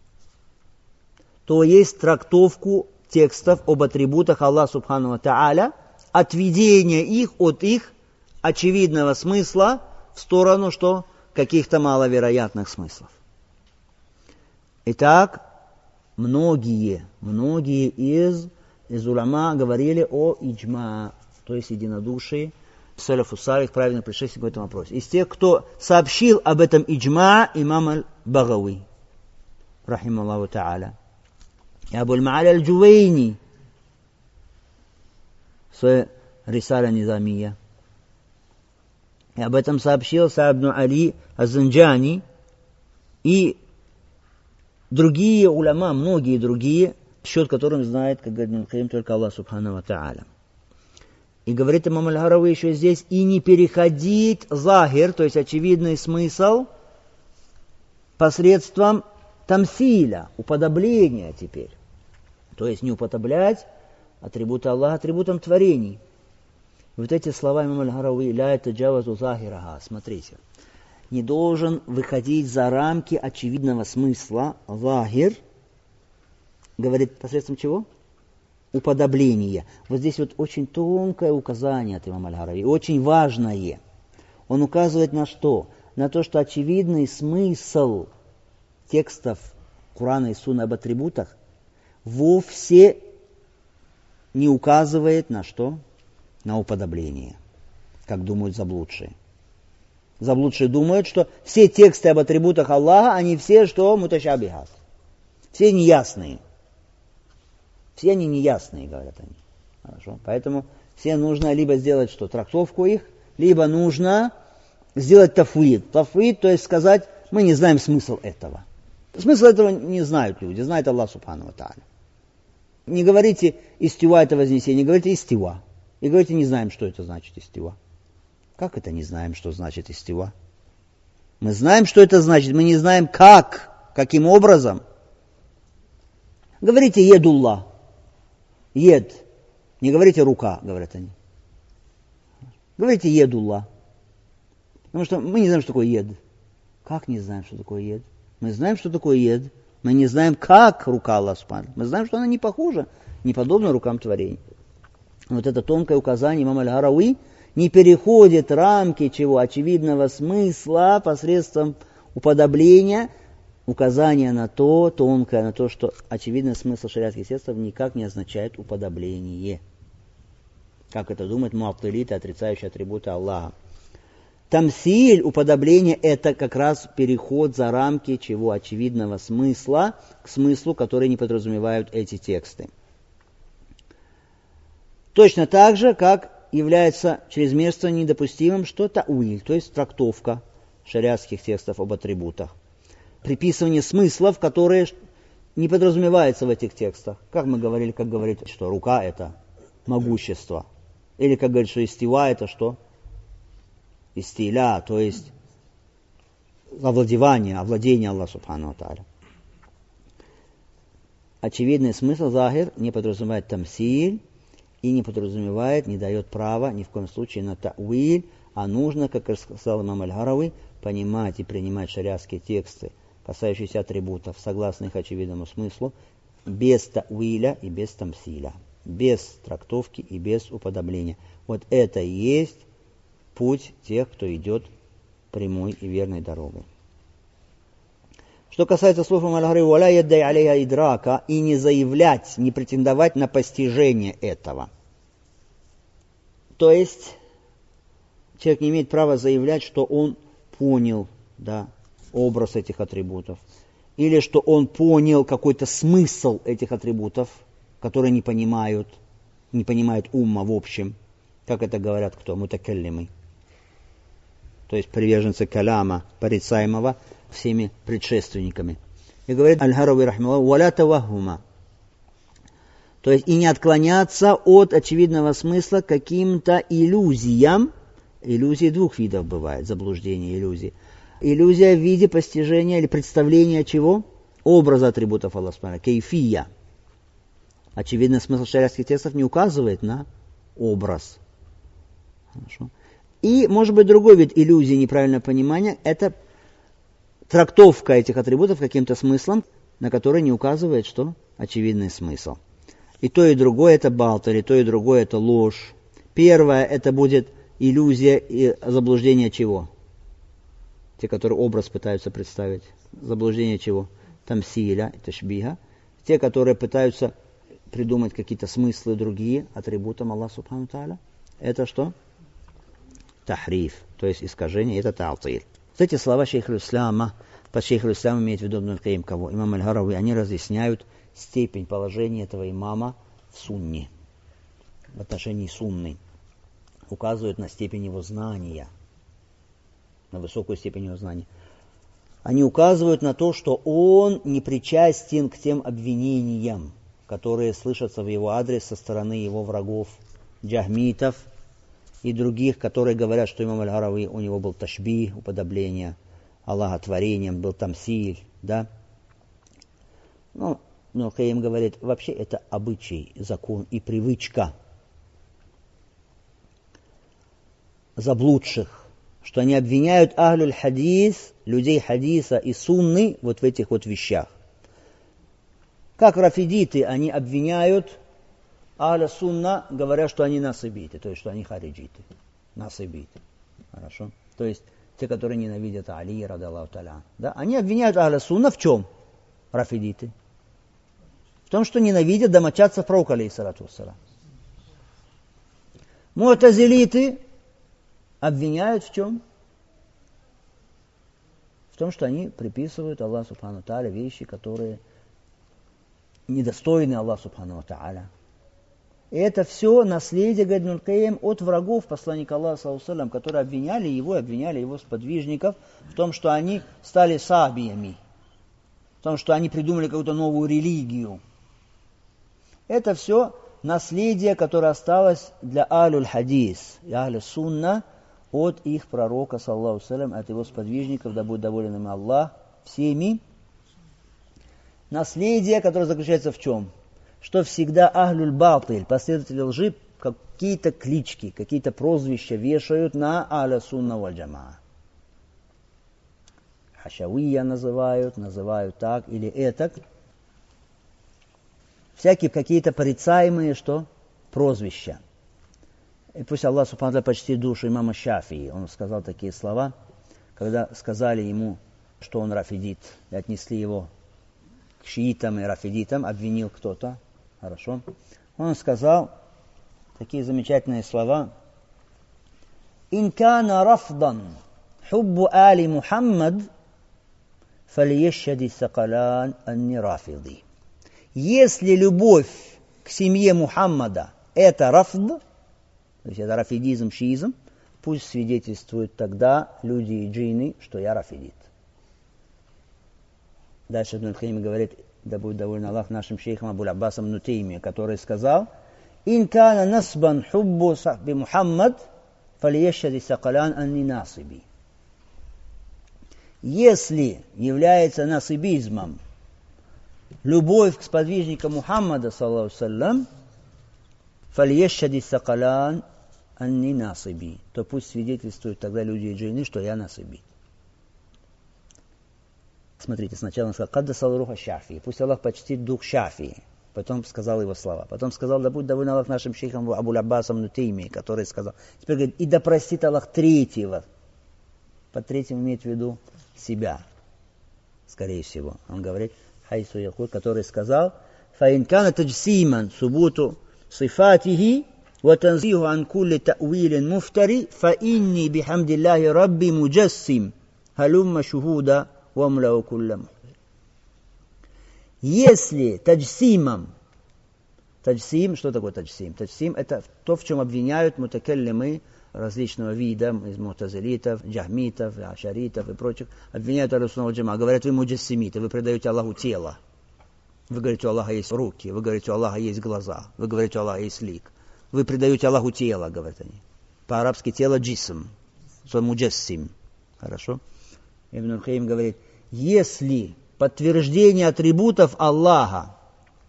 То есть трактовку текстов об атрибутах Аллаха Субхану ва Тааля, отведение их от их очевидного смысла в сторону что? Каких-то маловероятных смыслов. Итак, многие, многие из, из уляма говорили о иджма, то есть единодушии, салафу салих, правильно предшественник в этом вопросе. Из тех, кто сообщил об этом иджма, имам аль-Багави, рахималлаху та'аля, и Абу аль-Ма'али аль-Джувейни, в Рисаля Низамия. И об этом сообщил Са'д ибн Али аз-Занджани и другие уляма, многие другие, счет которым знает, как говорит Ибн Кайим, только Аллах Субхану ва Тааля. И говорит имам Аль-Харави еще здесь, и не переходить захир, то есть очевидный смысл, посредством тамсиля, уподобления теперь. То есть не уподоблять атрибуты Аллаха атрибутам творений. Вот эти слова имам Аль-Харави, ля таджавазу захираха, смотрите, не должен выходить за рамки очевидного смысла, захир, говорит посредством чего? Уподобление. Вот здесь вот очень тонкое указание от имама Аль-Харави, очень важное. Он указывает на что? На то, что очевидный смысл текстов Корана и Сунны об атрибутах вовсе не указывает на что? На уподобление, как думают заблудшие. Заблудшие думают, что все тексты об атрибутах Аллаха, они все что? Муташабихат. Все неясные. Все они неясные, говорят они. Хорошо. Поэтому все нужно либо сделать что? Трактовку их, либо нужно сделать тафвид. Тафвид, то есть сказать, мы не знаем смысл этого. Смысл этого не знают люди, знает Аллах Субхану ва Тааля. Не говорите истива это вознесение, говорите истива. И говорите, не знаем, что это значит истива. Как это не знаем, что значит истива? Мы знаем, что это значит, мы не знаем как, каким образом. Говорите едулла. Ед. Не говорите рука, говорят они. Говорите едулла. Потому что мы не знаем, что такое ед. Как не знаем, что такое ед? Мы знаем, что такое ед. Мы не знаем, как рука Аллаха Субхану. Мы знаем, что она не похожа, не подобна рукам творений. Вот это тонкое указание имама Аль-Харави не переходит рамки чего? Очевидного смысла посредством уподобления, указания на то, тонкое, на то, что очевидный смысл шариатских текстов никак не означает уподобление. Как это думают муаттилиты, отрицающие атрибуты Аллаха. Тамсиль, уподобление, это как раз переход за рамки чего? Очевидного смысла к смыслу, который не подразумевают эти тексты. Точно так же, как является чрезмерно недопустимым что тауиль, то есть трактовка шариатских текстов об атрибутах. Приписывание смыслов, которые не подразумеваются в этих текстах. Как мы говорили, как говорит, что рука это могущество. Или как говорит, что истива это что? Истиля, то есть овладевание, овладение Аллаха Субхану ва Тааля. Очевидный смысл захир не подразумевает тамсиль, и не подразумевает, не дает права ни в коем случае на тауиль, а нужно, как сказал имам Аль-Харави, понимать и принимать шариатские тексты, касающиеся атрибутов, согласно их очевидному смыслу, без та'виля и без тамсиля, без трактовки и без уподобления. Вот это и есть путь тех, кто идет прямой и верной дорогой. Что касается слов Аль-Гарри, «Валя яддай алейха идрака», и не заявлять, не претендовать на постижение этого. То есть человек не имеет права заявлять, что он понял, да, образ этих атрибутов, или что он понял какой-то смысл этих атрибутов, которые не понимают, не понимают умма в общем, как это говорят кто? Мутакаллимы. То есть приверженцы каляма, порицаемого всеми предшественниками. И говорит Аль-Харави рахмаллаху: «Валя тавахума». То есть и не отклоняться от очевидного смысла каким-то иллюзиям. Иллюзии двух видов бывает, заблуждение, иллюзии. Иллюзия в виде постижения или представления чего? Образа атрибутов Аллаха субхану, кейфия. Очевидный смысл шариатских текстов не указывает на образ. Хорошо. И, может быть, другой вид иллюзии, неправильного понимания, это трактовка этих атрибутов каким-то смыслом, на который не указывает, что очевидный смысл. И то, и другое это балталь, и то, и другое это ложь. Первое это будет иллюзия и заблуждение чего? Те, которые образ пытаются представить. Заблуждение чего? Тамсиля, ташбиха. Те, которые пытаются придумать какие-то смыслы другие атрибутам Аллаха субхану тааля. Это что? Тахриф, то есть искажение, это та'тиль. Эти слова шейх аль-Ислама, под шейх аль-Ислама имеет в виду Ибн аль-Каим кого? Имам Аль-Харави, они разъясняют степень положения этого имама в сунне, в отношении сунны. Указывают на степень его знания, на высокую степень его знания. Они указывают на то, что он не причастен к тем обвинениям, которые слышатся в его адрес со стороны его врагов, джахмитов и других, которые говорят, что имам Аль-Харави, у него был ташби, уподобление Аллаха творением, был тамсиль, да. Ну, но Каим говорит, вообще это обычай, закон и привычка заблудших, что они обвиняют ахлюль хадис, людей хадиса и сунны вот в этих вот вещах. Как рафидиты, они обвиняют ахля сунна, говоря, что они насыбиты, то есть, что они хариджиты, насыбиты. Хорошо? То есть, те, которые ненавидят Али, радаллаху та'аля. Да? Они обвиняют ахля сунна в чем? Рафидиты. В том, что ненавидят домочадцев пророка, алейхиссалату вассалам. Му'тазилиты обвиняют в чем? В том, что они приписывают Аллаху субхану тааля вещи, которые недостойны Аллаху субхану тааля. И это все наследие, говорит Ибн аль-Каим, от врагов посланника Аллаха, саллаллаху алейхи ва саллям, которые обвиняли его, обвиняли его сподвижников в том, что они стали сабиями, в том, что они придумали какую-то новую религию. Это все наследие, которое осталось для алюль хадис, алюль сунна, от их пророка, саллаллаху алейхи ва саллям, от его сподвижников, да будет доволен им Аллах, всеми. Наследие, которое заключается в чем? Что всегда ахлюль батиль, последователи лжи, какие-то клички, какие-то прозвища вешают на аля сунна валь джамаа. Хашавия называют, называют так или этак. Всякие какие-то порицаемые, что? Прозвища. И пусть Аллах субхану тааля почтит душу имама Шафии. Он сказал такие слова, когда сказали ему, что он рафидит, и отнесли его к шиитам и рафидитам, обвинил кто-то. Хорошо. Он сказал такие замечательные слова. «Ин кана рафдан хуббу али Мухаммад, фалиешшади сакалан анни рафиди». Если любовь к семье Мухаммада это рафд, то есть это рафидизм, шиизм, пусть свидетельствуют тогда люди и джинны, что я рафидит. Дальше Ибн аль-Каим говорит, да будет доволен Аллах нашим шейхом Абуль Аббасом ибн Теймия, который сказал: «Ин кана насбан хуббу сахби Мухаммад, фалиешшади сакалан анни насиби». Если является насибизмом любовь к сподвижникам Мухаммада, саллаллаху алейхи ва саллям, фалиешшади сакалан анни насиби, то пусть свидетельствуют тогда люди и джинны, что я насибит. Смотрите, сначала он сказал, «Каддаса руха Шафии», пусть Аллах почтит дух Шафии. Потом сказал его слова. Потом сказал, да будь доволен Аллах нашим шейхом Абуль Аббасом Нутейми, который сказал. Теперь говорит, и да простит Аллах третьего. Под третьим имеет в виду себя, скорее всего. Он говорит, хайсу якуль, который сказал, «Фаин кана таджсиман субуту сифатихи, ва танзиху ан кулли та'вилин муфтари, фа инни бихамдиллахи рабби муджассим, халумма шухуда вамлау кулля мухтари». Если таджсимом, таджсим, что такое таджсим? Таджсим это то, в чем обвиняют мутакаллимы различного вида, из мутазилитов, джахмитов, ашаритов и прочих, обвиняют Ахлус-сунна валь джамаа, говорят, вы муджассимиты, вы предаете Аллаху тело, вы говорите, у Аллаха есть руки, вы говорите, у Аллаха есть глаза, вы говорите, у Аллаха есть лик, вы предаете Аллаху тело, говорят они. По-арабски тело джисм, что муджассим. Хорошо? Ибн аль-Кайим говорит, если подтверждение атрибутов Аллаха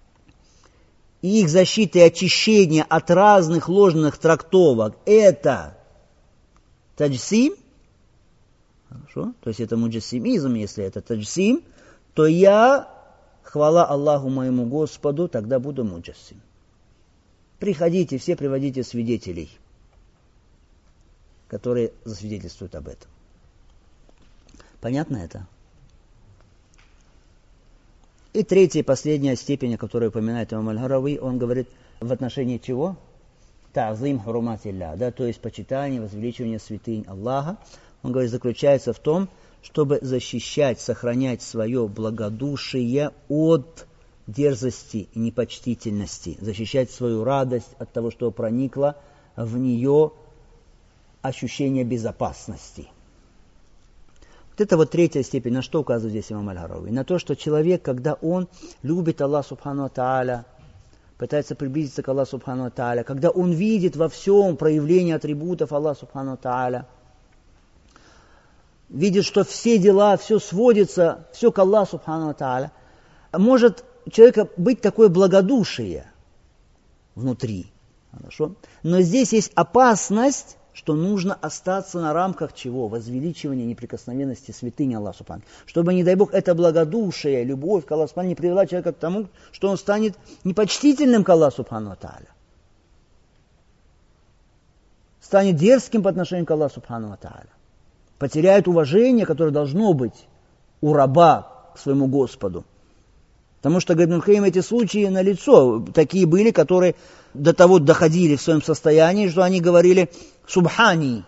и их защита и очищение от разных ложных трактовок – это таджсим, хорошо, то есть это муджассимизм, если это таджсим, то я, хвала Аллаху моему Господу, тогда буду муджассим. Приходите, все приводите свидетелей, которые засвидетельствуют об этом. Понятно это? И третья, последняя степень, о которой упоминает имам Аль-Харави, он говорит в отношении чего? Та'зим хуруматилля, да, то есть почитание, возвеличивание святынь Аллаха. Он говорит, заключается в том, чтобы защищать, сохранять свое благодушие от дерзости и непочтительности, защищать свою радость от того, что проникло в нее ощущение безопасности. Вот это вот третья степень, на что указывает здесь имам Аль-Харави? На то, что человек, когда он любит Аллаха Субхану ва Тааля, пытается приблизиться к Аллаху Субхану ва Тааля, когда он видит во всем проявление атрибутов Аллаха Субхану ва Тааля, видит, что все дела, все сводится, все к Аллаху Субхану ва Тааля, может у человека быть такое благодушие внутри. Хорошо? Но здесь есть опасность, что нужно остаться на рамках чего? Возвеличивания неприкосновенности святыни Аллаха Субхану. Чтобы, не дай Бог, это благодушие, любовь к Аллаху Субхану не привела человека к тому, что он станет непочтительным к Аллаху Субхану ва Тааля. Станет дерзким по отношению к Аллаху Субхану ва Тааля. Потеряет уважение, которое должно быть у раба к своему Господу. Потому что, говорит Ибн аль-Кайим, эти случаи налицо. Такие были, которые до того доходили в своем состоянии, что они говорили «Субхани».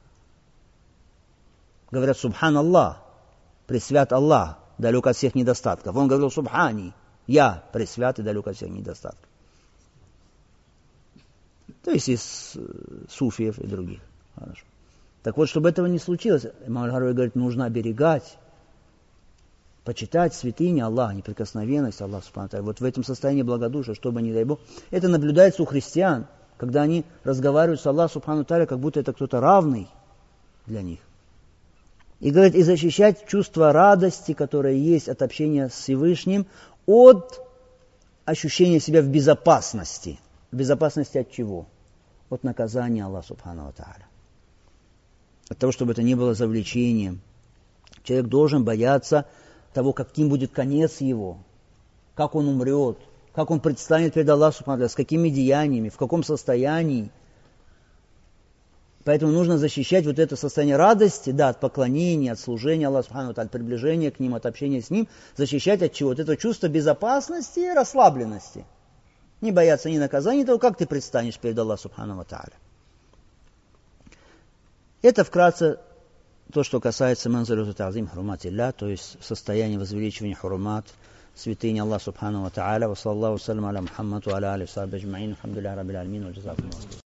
Говорят «Субхан Аллах», «Пресвят Аллах», далек от всех недостатков. Он говорил «Субхани», «Я пресвят и далек от всех недостатков». То есть из суфиев и других. Хорошо. Так вот, чтобы этого не случилось, имам Аль-Харави говорит, нужно оберегать, почитать святыни Аллаха, неприкосновенность Аллаха Субхану ва Тааля. Вот в этом состоянии благодушия, чтобы, не дай Бог, это наблюдается у христиан, когда они разговаривают с Аллахом Субхану ва Тааля, как будто это кто-то равный для них. И говорит, и защищать чувство радости, которое есть от общения с Всевышним, от ощущения себя в безопасности. В безопасности от чего? От наказания Аллаха Субхану ва Тааля. От того, чтобы это не было завлечением. Человек должен бояться того, каким будет конец его, как он умрет, как он предстанет перед Аллахом Субхану ва Тааля, с какими деяниями, в каком состоянии. Поэтому нужно защищать вот это состояние радости, да, от поклонения, от служения Аллаху Субхану ва Тааля, от приближения к ним, от общения с ним, защищать от чего? От этого чувства безопасности и расслабленности. Не бояться ни наказания, ни того, как ты предстанешь перед Аллахом Субхану ва Тааля. Это вкратце то, что касается манзилату та'зим хуруматилля, то есть состояние возвеличивания хурумат, святыни Аллаха Субхану ва Тааля. Ва саллаллаху салям аля Мухаммаду аля алихи ва сахбихи аджмаин. Алхамдулиллахи раббил аламин. Ва джазакумуллаху.